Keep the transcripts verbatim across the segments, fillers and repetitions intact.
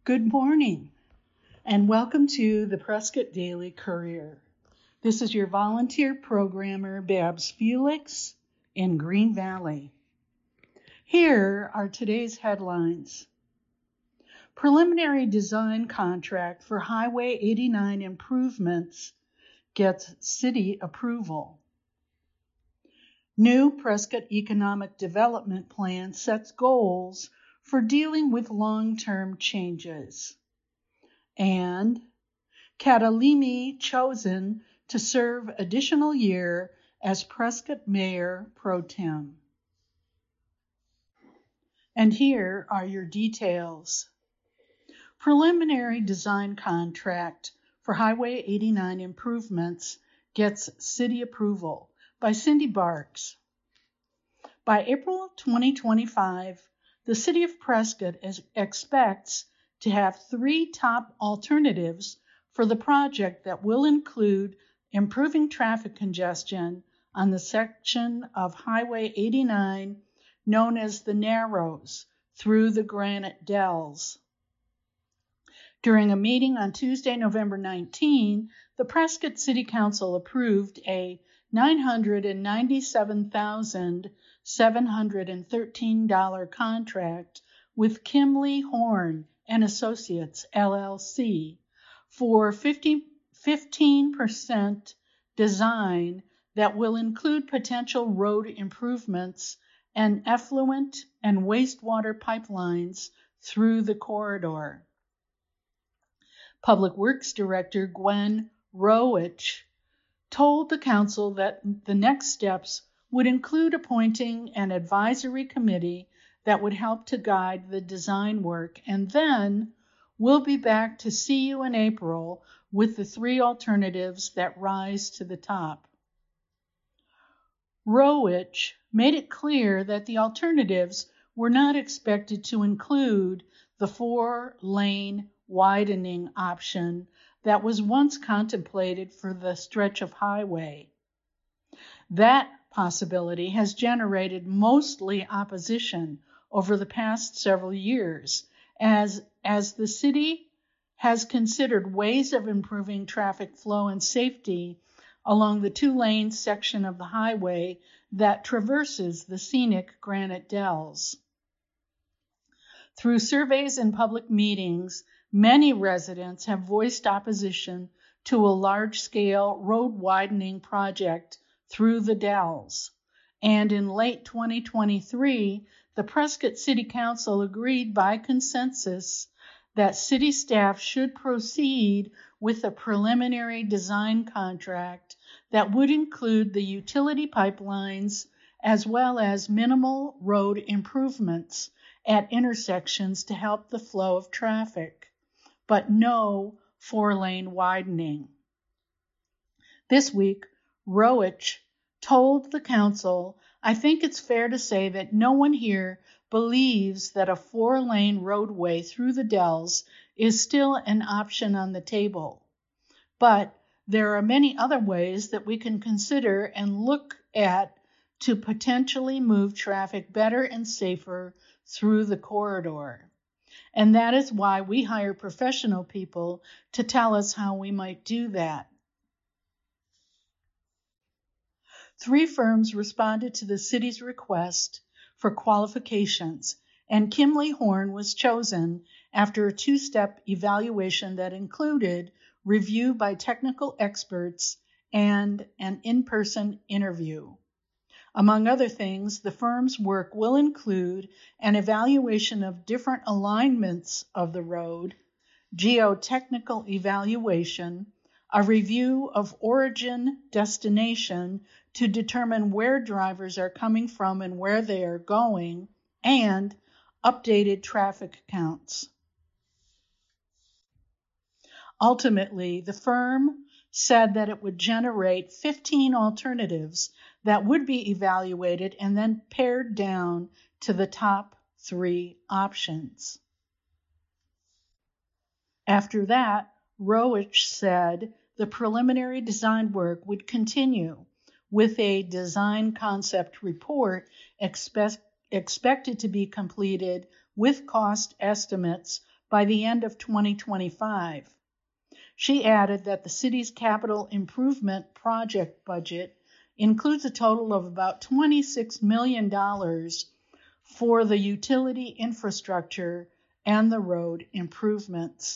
Good morning, and welcome to the Prescott Daily Courier. This is your volunteer programmer, Babs Felix, in Green Valley. Here are today's headlines. Preliminary design contract for Highway eighty-nine improvements gets city approval. New Prescott Economic Development Plan sets goals for dealing with long-term changes. And Catalimi chosen to serve additional year as Prescott Mayor Pro Tem. And here are your details. Preliminary design contract for Highway eighty-nine improvements gets city approval by Cindy Barks. By April twenty twenty-five, the City of Prescott is, expects to have three top alternatives for the project that will include improving traffic congestion on the section of Highway eighty-nine known as the Narrows through the Granite Dells. During a meeting on Tuesday, November nineteenth, the Prescott City Council approved a nine hundred ninety-seven thousand seven hundred thirteen dollars contract with Kimley Horn and Associates, L L C, for fifteen percent design that will include potential road improvements and effluent and wastewater pipelines through the corridor. Public Works Director Gwen Rowich told the council that the next steps would include appointing an advisory committee that would help to guide the design work, and then we'll be back to see you in April with the three alternatives that rise to the top. Rowich made it clear that the alternatives were not expected to include the four-lane widening option that was once contemplated for the stretch of highway. That possibility has generated mostly opposition over the past several years as, as the city has considered ways of improving traffic flow and safety along the two-lane section of the highway that traverses the scenic Granite Dells. Through surveys and public meetings, many residents have voiced opposition to a large-scale road widening project through the Dells. And in late twenty twenty-three, the Prescott City Council agreed by consensus that city staff should proceed with a preliminary design contract that would include the utility pipelines as well as minimal road improvements at intersections to help the flow of traffic, but no four-lane widening. This week, Rowich told the council, "I think it's fair to say that no one here believes that a four-lane roadway through the Dells is still an option on the table. But there are many other ways that we can consider and look at to potentially move traffic better and safer through the corridor. And that is why we hire professional people to tell us how we might do that." Three firms responded to the city's request for qualifications, and Kimley Horn was chosen after a two-step evaluation that included review by technical experts and an in-person interview. Among other things, the firm's work will include an evaluation of different alignments of the road, geotechnical evaluation, a review of origin destination to determine where drivers are coming from and where they are going, and updated traffic counts. Ultimately, the firm said that it would generate fifteen alternatives that would be evaluated and then pared down to the top three options. After that, Rowich said the preliminary design work would continue with a design concept report expect, expected to be completed with cost estimates by the end of twenty twenty-five. She added that the city's capital improvement project budget includes a total of about twenty-six million dollars for the utility infrastructure and the road improvements.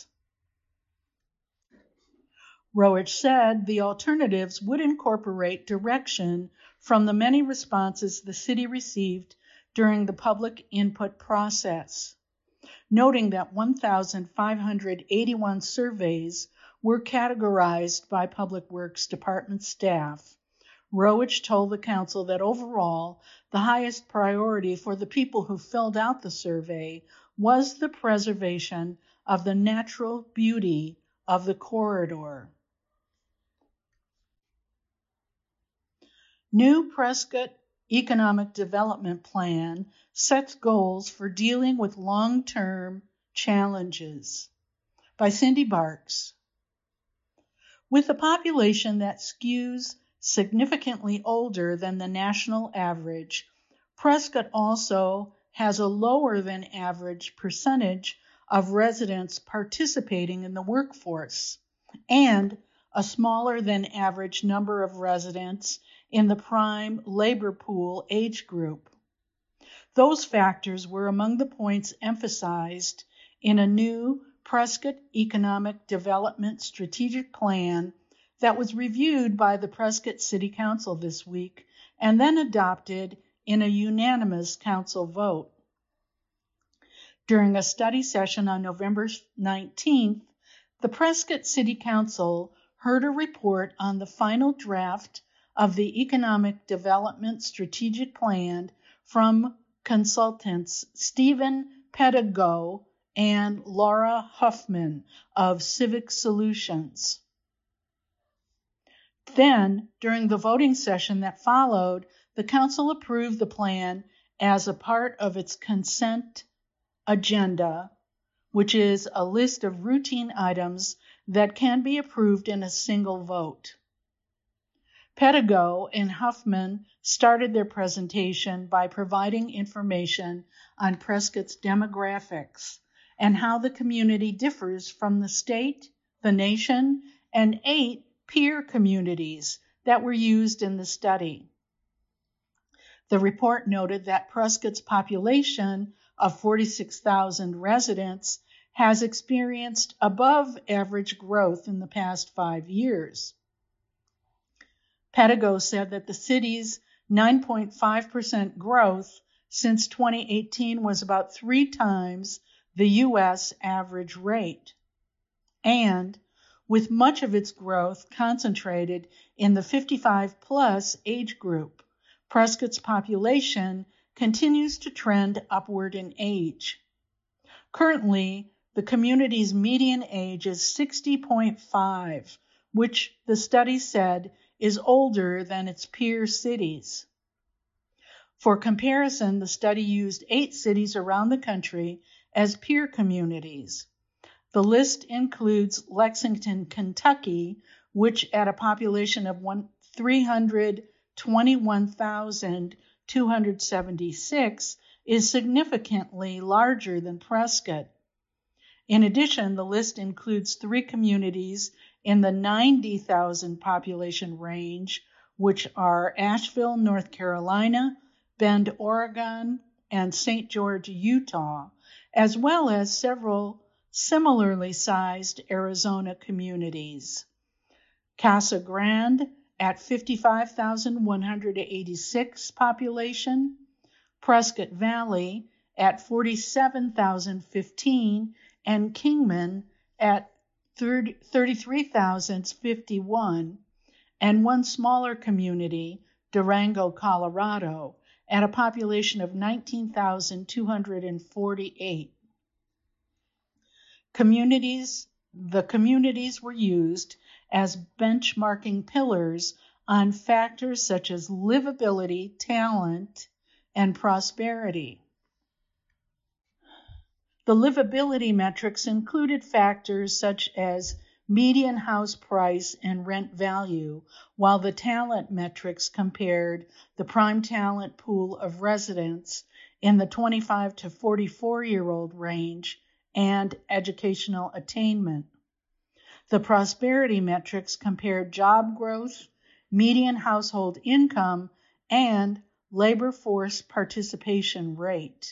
Rowich said the alternatives would incorporate direction from the many responses the city received during the public input process, noting that one thousand five hundred eighty-one surveys were categorized by Public Works Department staff. Rowich told the council that overall, the highest priority for the people who filled out the survey was the preservation of the natural beauty of the corridor. New Prescott Economic Development Plan sets goals for dealing with long-term challenges. By Cindy Barks. With a population that skews significantly older than the national average, Prescott also has a lower than average percentage of residents participating in the workforce and a smaller than average number of residents in the prime labor pool age group. Those factors were among the points emphasized in a new Prescott Economic Development Strategic Plan that was reviewed by the Prescott City Council this week and then adopted in a unanimous council vote. During a study session on November nineteenth, the Prescott City Council heard a report on the final draft of the Economic Development Strategic Plan from consultants Stephen Pedigo and Laura Huffman of Civic Solutions. Then, during the voting session that followed, the council approved the plan as a part of its consent agenda, which is a list of routine items that can be approved in a single vote. Pedigo and Huffman started their presentation by providing information on Prescott's demographics and how the community differs from the state, the nation, and eight peer communities that were used in the study. The report noted that Prescott's population of forty-six thousand residents has experienced above average growth in the past five years. Pedigo said that the city's nine point five percent growth since twenty eighteen was about three times the U S average rate, and with much of its growth concentrated in the fifty-five plus age group, Prescott's population continues to trend upward in age. Currently, the community's median age is sixty point five, which the study said is older than its peer cities. For comparison, the study used eight cities around the country as peer communities. The list includes Lexington, Kentucky, which at a population of three hundred twenty-one thousand two hundred seventy-six is significantly larger than Prescott. In addition, the list includes three communities in the ninety thousand population range, which are Asheville, North Carolina, Bend, Oregon, and Saint George, Utah, as well as several similarly sized Arizona communities. Casa Grande at fifty-five thousand one hundred eighty-six population, Prescott Valley at forty-seven thousand fifteen, and Kingman at thirty-three thousand fifty-one, and one smaller community, Durango, Colorado, at a population of nineteen thousand two hundred forty-eight. Communities, the communities were used as benchmarking pillars on factors such as livability, talent, and prosperity. The livability metrics included factors such as median house price and rent value, while the talent metrics compared the prime talent pool of residents in the twenty-five to forty-four year old range and educational attainment. The prosperity metrics compared job growth, median household income, and labor force participation rate.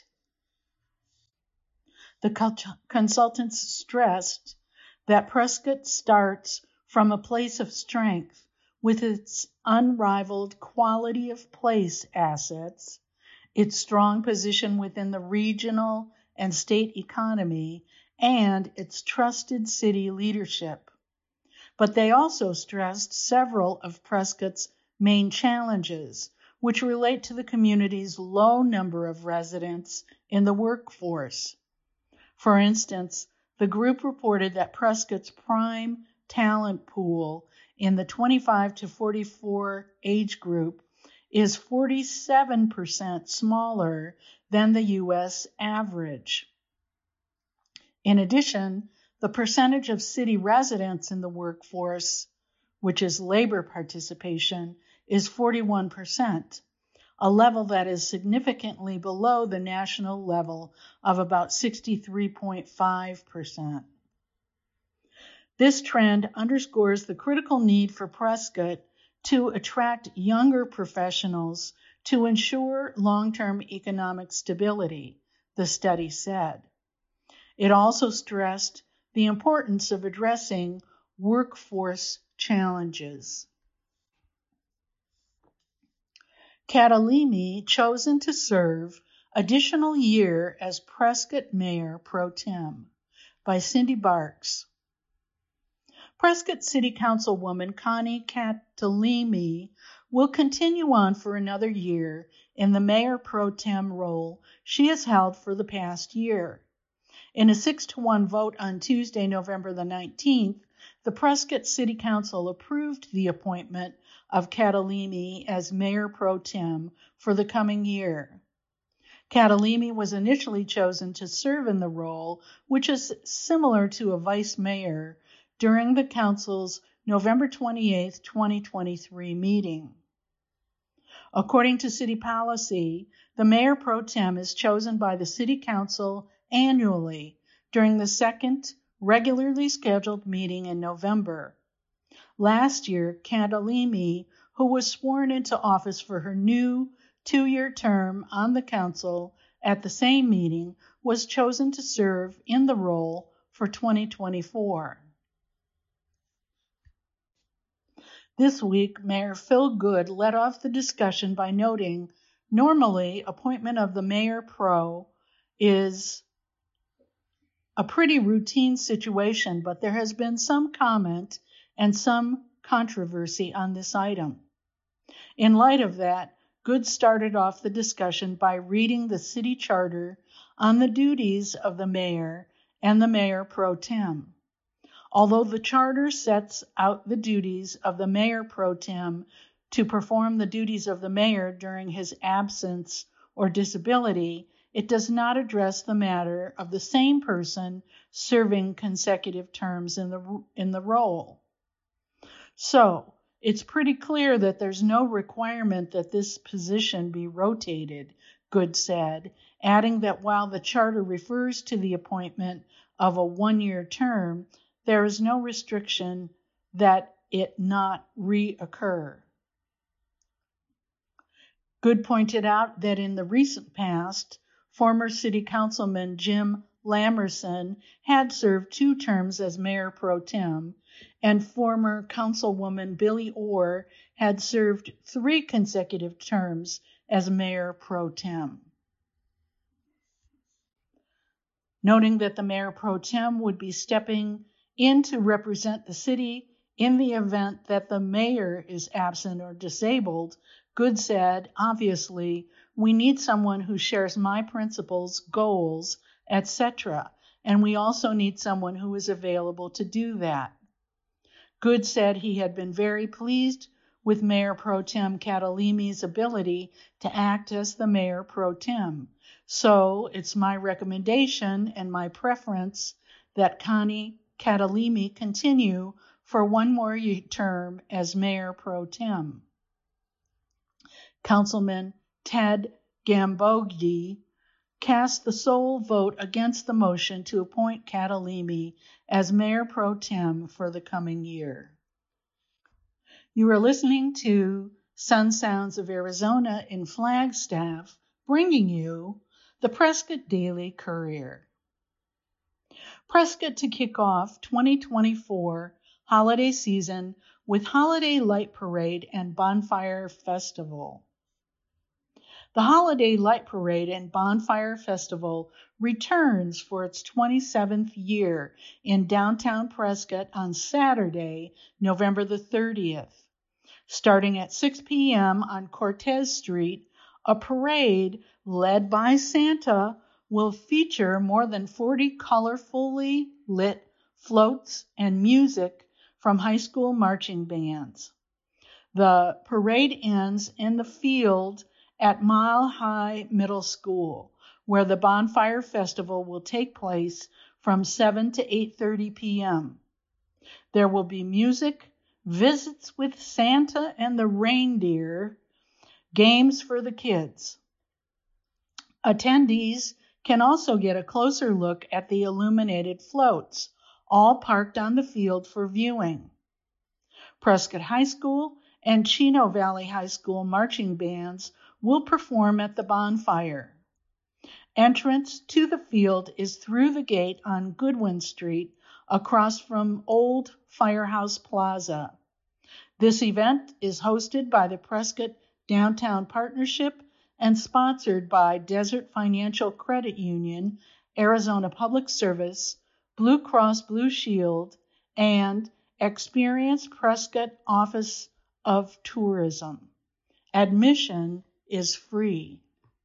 The consultants stressed that Prescott starts from a place of strength with its unrivaled quality of place assets, its strong position within the regional and state economy, and its trusted city leadership. But they also stressed several of Prescott's main challenges, which relate to the community's low number of residents in the workforce. For instance, the group reported that Prescott's prime talent pool in the twenty-five to forty-four age group is forty-seven percent smaller than the U S average. In addition, the percentage of city residents in the workforce, which is labor participation, is forty-one percent, a level that is significantly below the national level of about sixty-three point five percent. This trend underscores the critical need for Prescott to attract younger professionals to ensure long-term economic stability, the study said. It also stressed the importance of addressing workforce challenges. Catalimi chosen to serve additional year as Prescott Mayor Pro Tem by Cindy Barks. Prescott City Councilwoman Connie Catalimi will continue on for another year in the Mayor Pro Tem role she has held for the past year. In a six to one vote on Tuesday, November the nineteenth, the Prescott City Council approved the appointment of Catalimi as Mayor Pro Tem for the coming year. Catalimi was initially chosen to serve in the role, which is similar to a vice mayor, during the council's November twenty-eighth, twenty twenty-three meeting. According to city policy, the Mayor Pro Tem is chosen by the City Council annually during the second regularly scheduled meeting in November. Last year, Catalimi, who was sworn into office for her new two-year term on the council at the same meeting, was chosen to serve in the role for twenty twenty-four. This week, Mayor Phil Good led off the discussion by noting, normally, appointment of the Mayor Pro is a pretty routine situation, but there has been some comment and some controversy on this item. In light of that, Good started off the discussion by reading the city charter on the duties of the mayor and the Mayor Pro Tem. Although the charter sets out the duties of the Mayor Pro Tem to perform the duties of the mayor during his absence or disability, it does not address the matter of the same person serving consecutive terms in the, in the role. So, it's pretty clear that there's no requirement that this position be rotated, Good said, adding that while the charter refers to the appointment of a one-year term, there is no restriction that it not reoccur. Good pointed out that in the recent past, former City Councilman Jim Lamerson had served two terms as Mayor Pro Tem, and former Councilwoman Billy Orr had served three consecutive terms as Mayor Pro Tem. Noting that the Mayor Pro Tem would be stepping in to represent the city in the event that the mayor is absent or disabled, Good said, obviously, we need someone who shares my principles, goals, et cetera, and we also need someone who is available to do that. Good said he had been very pleased with Mayor Pro Tem Catalimi's ability to act as the Mayor Pro Tem. So it's my recommendation and my preference that Connie Catalimi continue for one more term as Mayor Pro Tem. Councilman Ted Gambogi cast the sole vote against the motion to appoint Catalimi as mayor pro tem for the coming year. You are listening to Sun Sounds of Arizona in Flagstaff, bringing you the Prescott Daily Courier. Prescott to kick off twenty twenty-four holiday season with Holiday Light Parade and Bonfire Festival. The Holiday Light Parade and Bonfire Festival returns for its twenty-seventh year in downtown Prescott on Saturday, November the thirtieth. Starting at six p.m. on Cortez Street, a parade led by Santa will feature more than forty colorfully lit floats and music from high school marching bands. The parade ends in the field at Mile High Middle School, where the Bonfire Festival will take place from seven to eight thirty p.m. There will be music, visits with Santa and the reindeer, games for the kids. Attendees can also get a closer look at the illuminated floats, all parked on the field for viewing. Prescott High School and Chino Valley High School marching bands will perform at the bonfire. Entrance to the field is through the gate on Goodwin Street, across from Old Firehouse Plaza. This event is hosted by the Prescott Downtown Partnership and sponsored by Desert Financial Credit Union, Arizona Public Service, Blue Cross Blue Shield, and Experience Prescott Office of Tourism. Admission is free.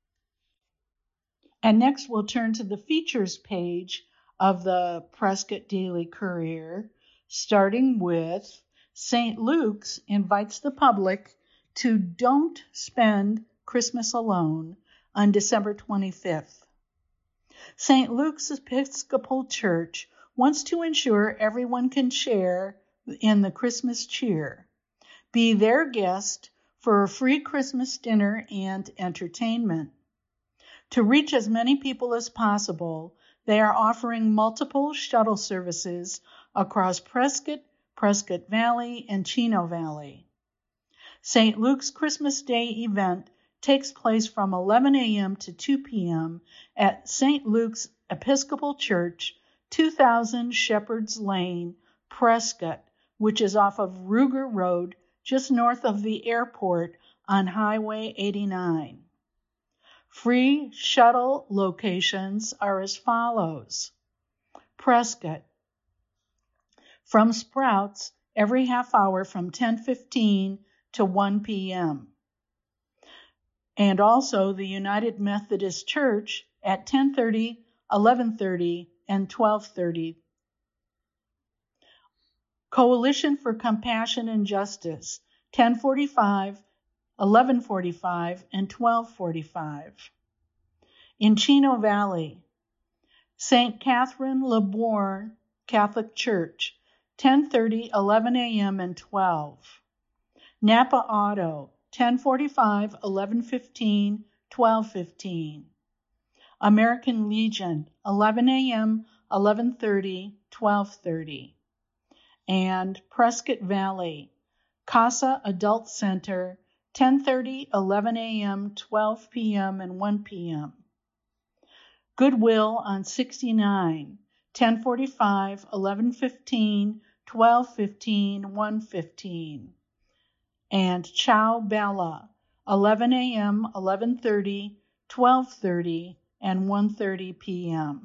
And next we'll turn to the features page of the Prescott Daily Courier, starting with Saint Luke's invites the public to Don't Spend Christmas Alone on December twenty-fifth. Saint Luke's Episcopal Church wants to ensure everyone can share in the Christmas cheer. Be their guest for a free Christmas dinner and entertainment. To reach as many people as possible, they are offering multiple shuttle services across Prescott, Prescott Valley, and Chino Valley. Saint Luke's Christmas Day event takes place from eleven a.m. to two p.m. at Saint Luke's Episcopal Church, two thousand Shepherd's Lane, Prescott, which is off of Ruger Road, just north of the airport on Highway eighty-nine. Free shuttle locations are as follows. Prescott, from Sprouts every half hour from ten fifteen to one p.m. And also the United Methodist Church at ten thirty, eleven thirty, and twelve thirty. Coalition for Compassion and Justice, ten forty-five, eleven forty-five, and twelve forty-five. In Chino Valley, Saint Catherine Labourne Catholic Church, ten thirty, eleven a.m., and twelve. Napa Auto, ten forty-five, eleven fifteen, twelve fifteen. American Legion, eleven a.m., eleven thirty, twelve thirty. And Prescott Valley, Casa Adult Center, ten thirty, eleven a.m., twelve p.m., and one p.m. Goodwill on sixty-nine, ten forty-five, eleven fifteen, twelve fifteen, one fifteen. And Chow Bella, eleven a.m., eleven thirty, twelve thirty, and one thirty p.m.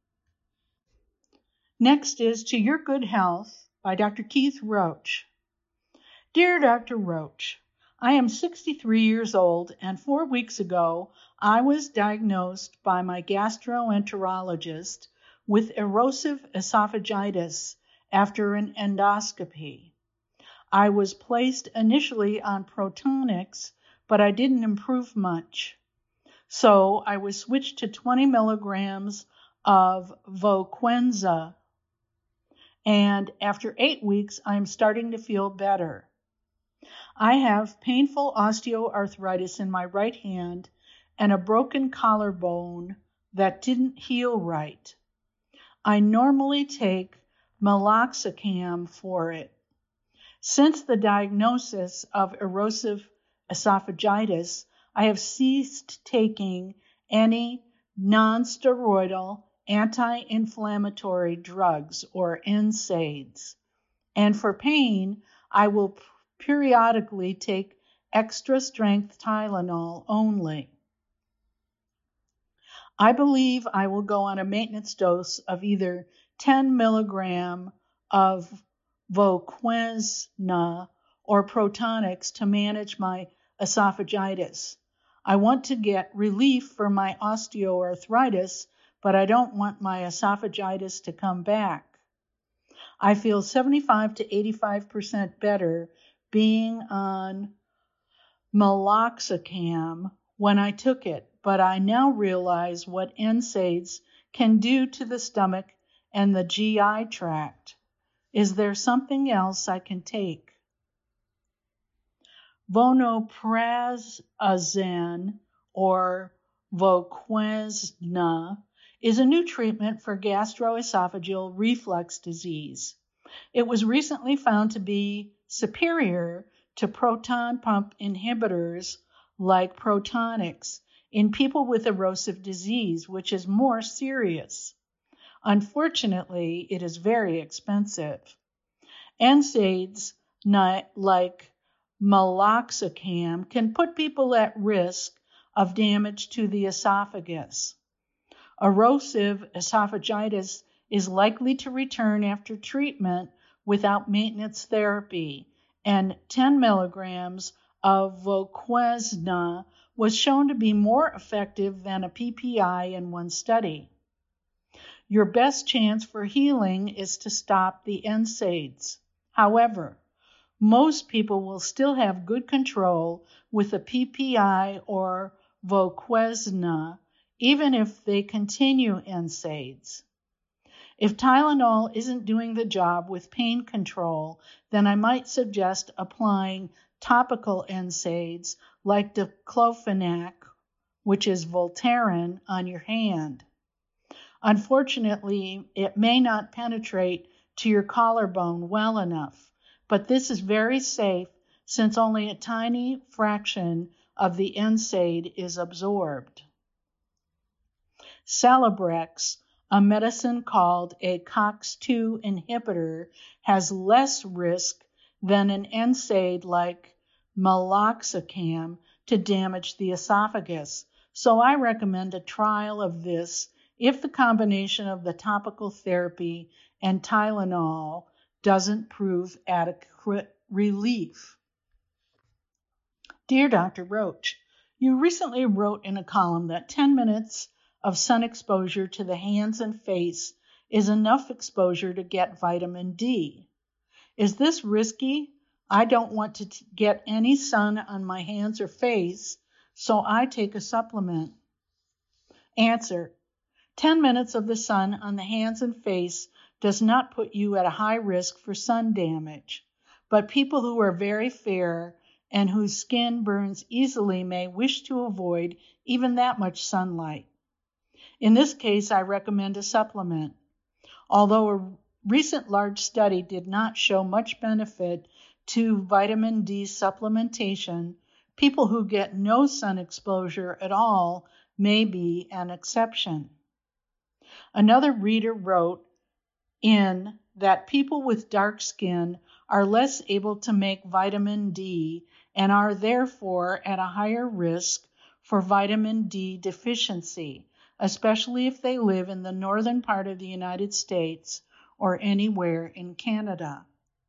Next is To Your Good Health by Doctor Keith Roach. Dear Doctor Roach, I am sixty-three years old, and four weeks ago I was diagnosed by my gastroenterologist with erosive esophagitis after an endoscopy. I was placed initially on Protonix, but I didn't improve much. So I was switched to twenty milligrams of Voquenza, and after eight weeks, I'm starting to feel better. I have painful osteoarthritis in my right hand and a broken collarbone that didn't heal right. I normally take meloxicam for it. Since the diagnosis of erosive esophagitis, I have ceased taking any non-steroidal anti-inflammatory drugs or N SAIDs. And for pain, I will periodically take extra strength Tylenol only. I believe I will go on a maintenance dose of either ten milligram of Voquezna or Protonix to manage my esophagitis. I want to get relief for my osteoarthritis, but I don't want my esophagitis to come back. I feel seventy-five to eighty-five percent better being on meloxicam when I took it, but I now realize what N SAIDs can do to the stomach and the G I tract. Is there something else I can take? Vonoprazan or Voquezna is a new treatment for gastroesophageal reflux disease. It was recently found to be superior to proton pump inhibitors like Protonix in people with erosive disease, which is more serious. Unfortunately, it is very expensive. N SAIDs like meloxicam can put people at risk of damage to the esophagus. Erosive esophagitis is likely to return after treatment without maintenance therapy, and ten milligrams of Voquezna was shown to be more effective than a P P I in one study. Your best chance for healing is to stop the N SAIDs. However, most people will still have good control with a P P I or Voquezna, even if they continue N SAIDs. If Tylenol isn't doing the job with pain control, then I might suggest applying topical N SAIDs like diclofenac, which is Voltaren, on your hand. Unfortunately, it may not penetrate to your collarbone well enough, but this is very safe since only a tiny fraction of the N SAID is absorbed. Celebrex, a medicine called a COX two inhibitor, has less risk than an N SAID like meloxicam to damage the esophagus, so I recommend a trial of this if the combination of the topical therapy and Tylenol doesn't prove adequate relief. Dear Doctor Roach, you recently wrote in a column that ten minutes of sun exposure to the hands and face is enough exposure to get vitamin D. Is this risky? I don't want to t- get any sun on my hands or face, so I take a supplement. Answer: ten minutes of the sun on the hands and face does not put you at a high risk for sun damage, but people who are very fair and whose skin burns easily may wish to avoid even that much sunlight. In this case, I recommend a supplement. Although a recent large study did not show much benefit to vitamin D supplementation, people who get no sun exposure at all may be an exception. Another reader wrote in that people with dark skin are less able to make vitamin D and are therefore at a higher risk for vitamin D deficiency, especially if they live in the northern part of the United States or anywhere in Canada.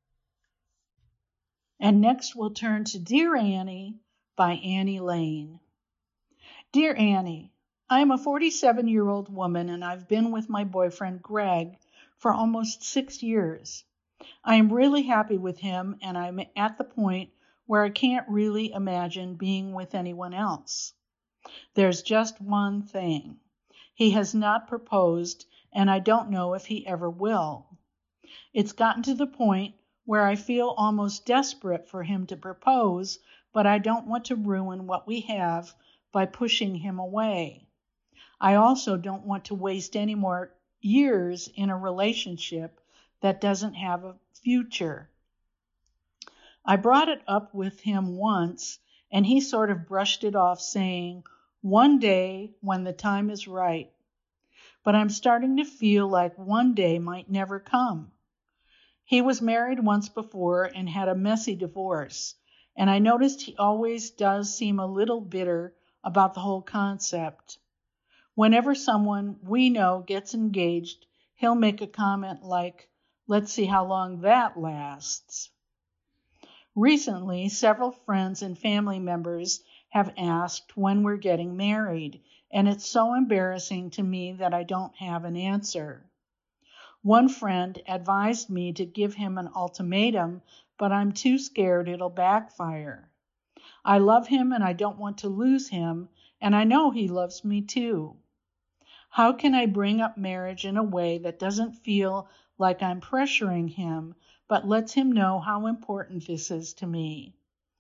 And next we'll turn to Dear Annie by Annie Lane. Dear Annie, I am a forty-seven-year-old woman and I've been with my boyfriend Greg for almost six years. I am really happy with him and I'm at the point where I can't really imagine being with anyone else. There's just one thing. He has not proposed and I don't know if he ever will. It's gotten to the point where I feel almost desperate for him to propose, but I don't want to ruin what we have by pushing him away. I also don't want to waste any more years in a relationship that doesn't have a future. I brought it up with him once, and he sort of brushed it off, saying, "One day when the time is right." But I'm starting to feel like one day might never come. He was married once before and had a messy divorce, and I noticed he always does seem a little bitter about the whole concept. Whenever someone we know gets engaged, he'll make a comment like, "Let's see how long that lasts." Recently, several friends and family members have asked when we're getting married, and it's so embarrassing to me that I don't have an answer. One friend advised me to give him an ultimatum, but I'm too scared it'll backfire. I love him and I don't want to lose him, and I know he loves me too. How can I bring up marriage in a way that doesn't feel like I'm pressuring him, but lets him know how important this is to me?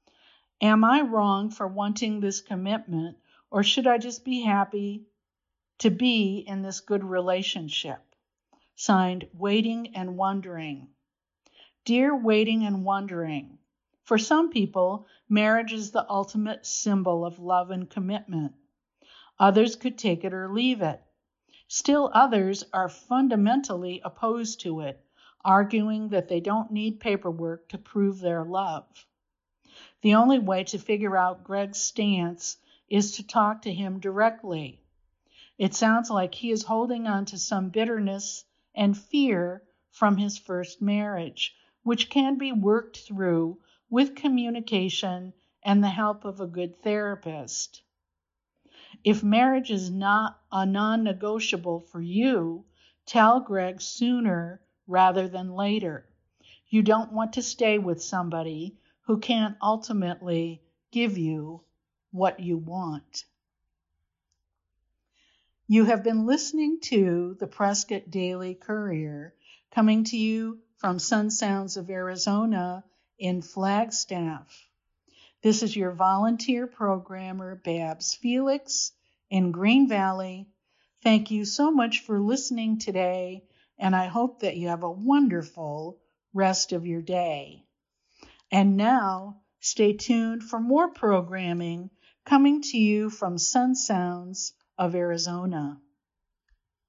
Am I wrong for wanting this commitment, or should I just be happy to be in this good relationship? Signed, Waiting and Wondering. Dear Waiting and Wondering, for some people, marriage is the ultimate symbol of love and commitment. Others could take it or leave it. Still others are fundamentally opposed to it, arguing that they don't need paperwork to prove their love. The only way to figure out Greg's stance is to talk to him directly. It sounds like he is holding on to some bitterness and fear from his first marriage, which can be worked through with communication and the help of a good therapist. If marriage is not a non-negotiable for you, tell Greg sooner rather than later. You don't want to stay with somebody who can't ultimately give you what you want. You have been listening to the Prescott Daily Courier, coming to you from Sun Sounds of Arizona in Flagstaff. This is your volunteer programmer, Babs Felix, in Green Valley. Thank you so much for listening today, and I hope that you have a wonderful rest of your day. And now, stay tuned for more programming coming to you from Sun Sounds of Arizona.